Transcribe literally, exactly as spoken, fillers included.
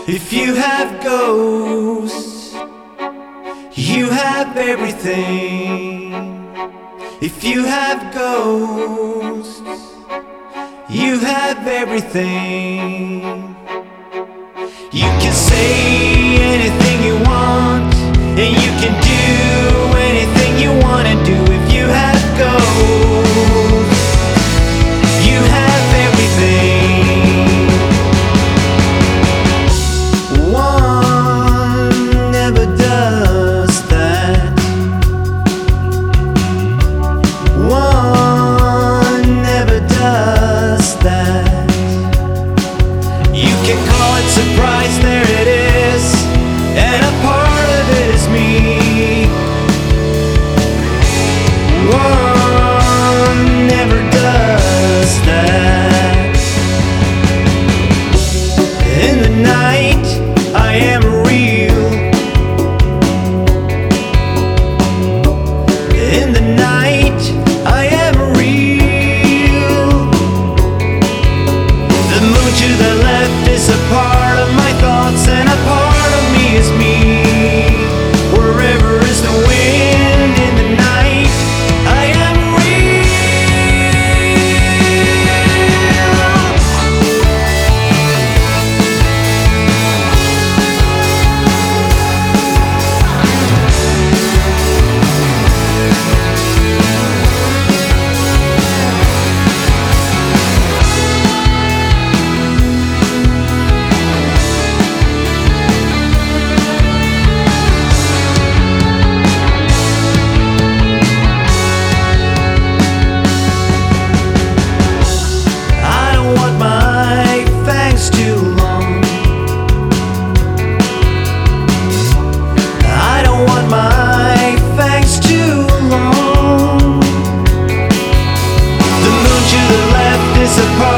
If you have ghosts, you have everything. If you have ghosts, you have everything. You can say anything you want, and you can do anything you want to do. If you have ghosts, you have everything. One never does that. One never does that. You can call it surprise, there it is, and a part of it is me. One never does that. In the night, I am real. In the night, I am real. The moon to the left is a part of my thoughts, and a part of me is me. Wherever is the wind in the night, I am real. I don't want my fangs too long. I don't want my fangs too long. The moon to the left is a part